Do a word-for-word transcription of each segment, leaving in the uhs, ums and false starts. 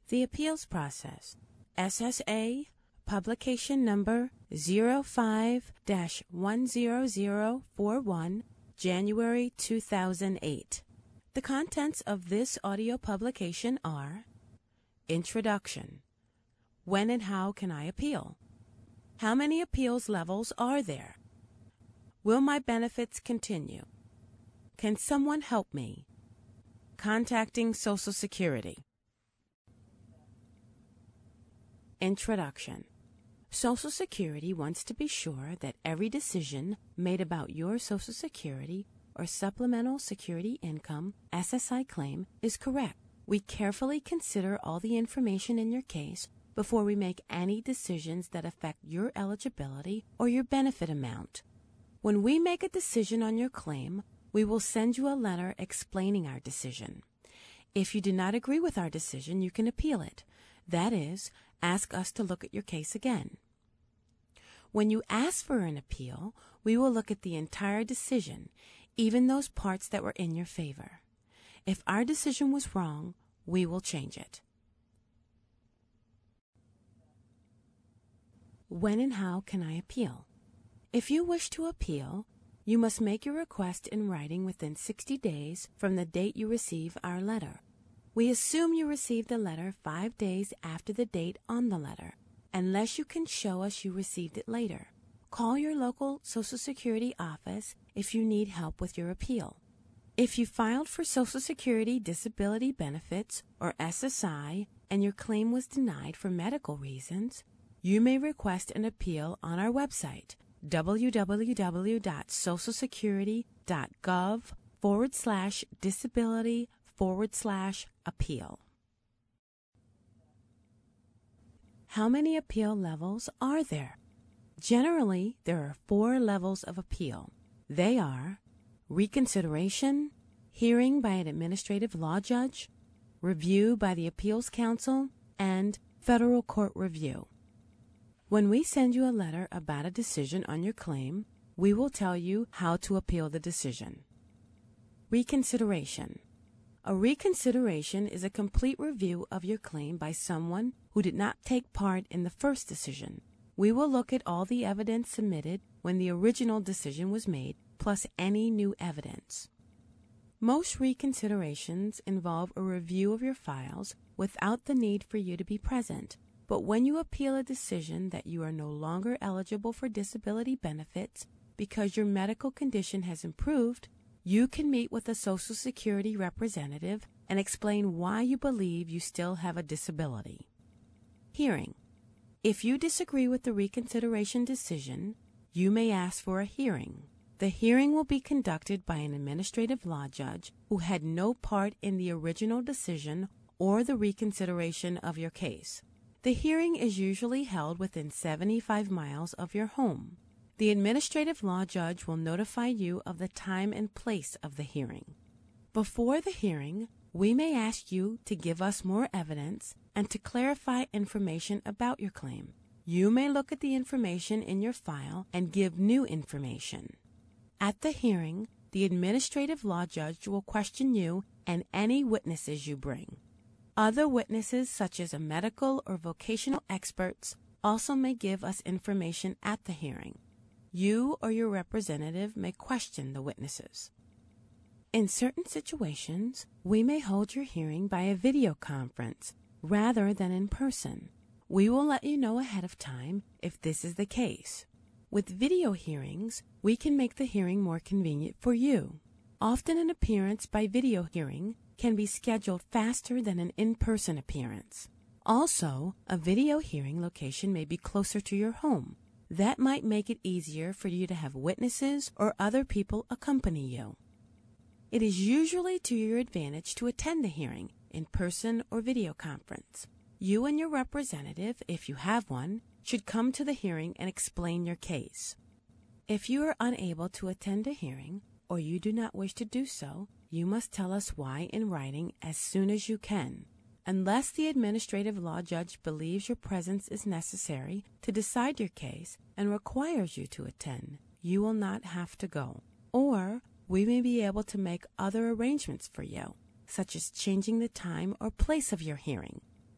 The appeals process. S S A publication number zero five dash one zero zero four one, January two thousand eight. The contents of this audio publication are: Introduction. When and how can I appeal? How many appeals levels are there? Will my benefits continue? Can someone help me? Contacting Social Security. Introduction. Social Security wants to be sure that every decision made about your Social Security or Supplemental Security Income S S I claim is correct. We carefully consider all the information in your case before we make any decisions that affect your eligibility or your benefit amount. When we make a decision on your claim, we will send you a letter explaining our decision. If you do not agree with our decision, you can appeal it. That is, ask us to look at your case again. When you ask for an appeal, we will look at the entire decision, even those parts that were in your favor. If our decision was wrong, we will change it. When and how can I appeal? If you wish to appeal, you must make your request in writing within sixty days from the date you receive our letter. We assume you received the letter five days after the date on the letter, unless you can show us you received it later. Call your local Social Security office if you need help with your appeal. If you filed for Social Security Disability Benefits, or S S I, and your claim was denied for medical reasons, you may request an appeal on our website, www.socialsecurity.gov forward slash disability forward slash appeal. How many appeal levels are there? Generally, there are four levels of appeal. They are reconsideration, hearing by an administrative law judge, review by the appeals council, and federal court review. When we send you a letter about a decision on your claim, we will tell you how to appeal the decision. Reconsideration. A reconsideration is a complete review of your claim by someone who did not take part in the first decision. We will look at all the evidence submitted when the original decision was made, plus any new evidence. Most reconsiderations involve a review of your files without the need for you to be present. But when you appeal a decision that you are no longer eligible for disability benefits because your medical condition has improved, you can meet with a Social Security representative and explain why you believe you still have a disability. Hearing. If you disagree with the reconsideration decision, you may ask for a hearing. The hearing will be conducted by an administrative law judge who had no part in the original decision or the reconsideration of your case. The hearing is usually held within seventy-five miles of your home. The administrative law judge will notify you of the time and place of the hearing. Before the hearing, we may ask you to give us more evidence and to clarify information about your claim. You may look at the information in your file and give new information. At the hearing, the administrative law judge will question you and any witnesses you bring. Other witnesses, such as a medical or vocational experts, also may give us information at the hearing. You or your representative may question the witnesses. In certain situations, we may hold your hearing by a video conference rather than in person. We will let you know ahead of time if this is the case. With video hearings, we can make the hearing more convenient for you. Often an appearance by video hearing can be scheduled faster than an in-person appearance. Also, a video hearing location may be closer to your home. That might make it easier for you to have witnesses or other people accompany you. It is usually to your advantage to attend the hearing in person or video conference. You and your representative, if you have one, should come to the hearing and explain your case. If you are unable to attend a hearing or you do not wish to do so, you must tell us why in writing as soon as you can. Unless the administrative law judge believes your presence is necessary to decide your case and requires you to attend, you will not have to go. Or we may be able to make other arrangements for you, such as changing the time or place of your hearing.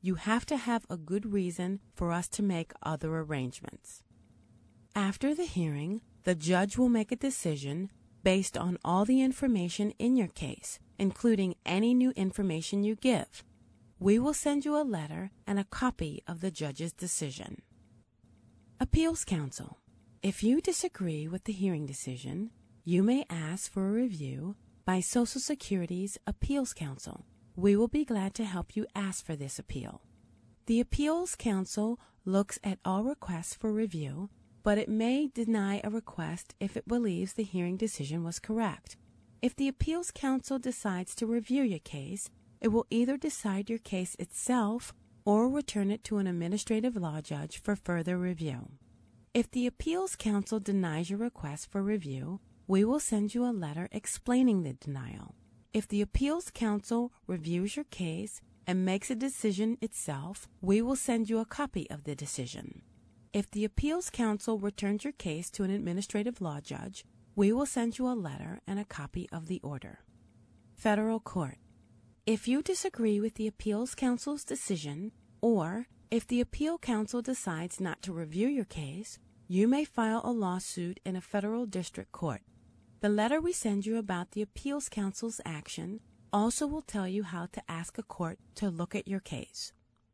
you have to have a good reason for us to make other arrangements. After the hearing, the judge will make a decision based on all the information in your case, including any new information you give. We will send you a letter and a copy of the judge's decision. Appeals Counsel. If you disagree with the hearing decision, you may ask for a review by Social Security's Appeals Counsel. We will be glad to help you ask for this appeal. The Appeals Counsel looks at all requests for review, but it may deny a request if it believes the hearing decision was correct. If the Appeals Counsel decides to review your case, it will either decide your case itself or return it to an administrative law judge for further review. If the Appeals Counsel denies your request for review, we will send you a letter explaining the denial. If the Appeals Counsel reviews your case and makes a decision itself, we will send you a copy of the decision. If the Appeals Counsel returns your case to an administrative law judge, we will send you a letter and a copy of the order. Federal Court. If you disagree with the Appeals Counsel's decision, or if the Appeal Counsel decides not to review your case, you may file a lawsuit in a federal district court. The letter we send you about the Appeals Counsel's action also will tell you how to ask a court to look at your case.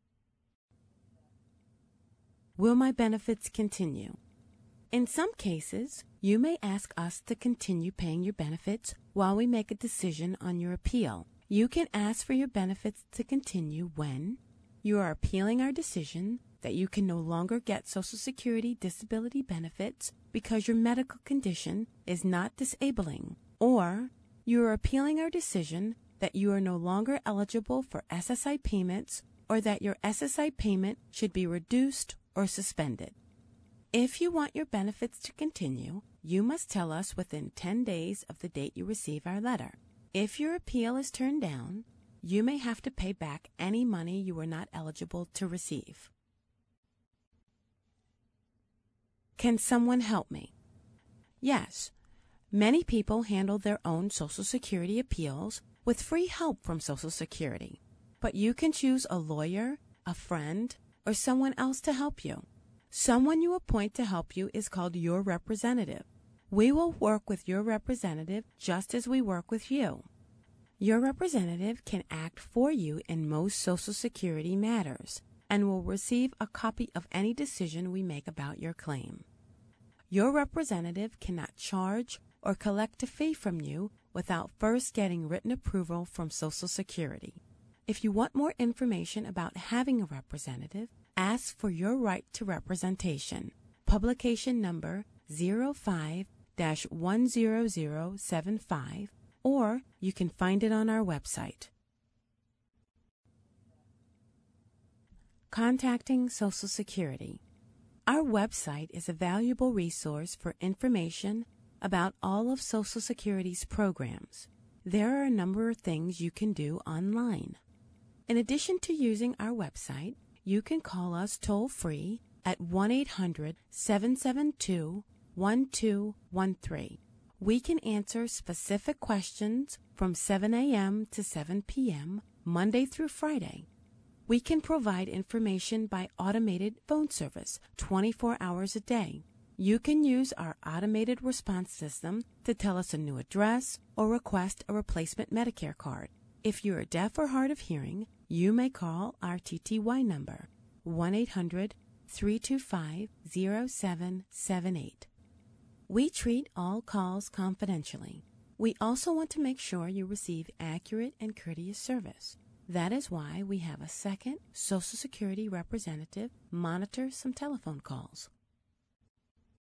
Will my benefits continue? In some cases, you may ask us to continue paying your benefits while we make a decision on your appeal. You can ask for your benefits to continue when you are appealing our decision that you can no longer get Social Security disability benefits because your medical condition is not disabling, or you are appealing our decision that you are no longer eligible for S S I payments or that your S S I payment should be reduced or suspended. If you want your benefits to continue, you must tell us within ten days of the date you receive our letter. If your appeal is turned down, you may have to pay back any money you were not eligible to receive. Can someone help me? Yes. Many people handle their own Social Security appeals with free help from Social Security. But you can choose a lawyer, a friend, or someone else to help you. Someone you appoint to help you is called your representative. We will work with your representative just as we work with you. Your representative can act for you in most Social Security matters and will receive a copy of any decision we make about your claim. Your representative cannot charge or collect a fee from you without first getting written approval from Social Security. If you want more information about having a representative, ask for your right to representation. Publication number zero five dash one zero zero seven five, or you can find it on our website. Contacting Social Security. Our website is a valuable resource for information about all of Social Security's programs. There are a number of things you can do online. In addition to using our website, you can call us toll-free at one eight hundred seven seven two one two one three. We can answer specific questions from seven a.m. to seven p.m. Monday through Friday. We can provide information by automated phone service twenty-four hours a day. You can use our automated response system to tell us a new address or request a replacement Medicare card. If you are deaf or hard of hearing, you may call our T T Y number, one eight hundred three two five zero seven seven eight. We treat all calls confidentially. We also want to make sure you receive accurate and courteous service. That is why we have a second Social Security representative monitor some telephone calls.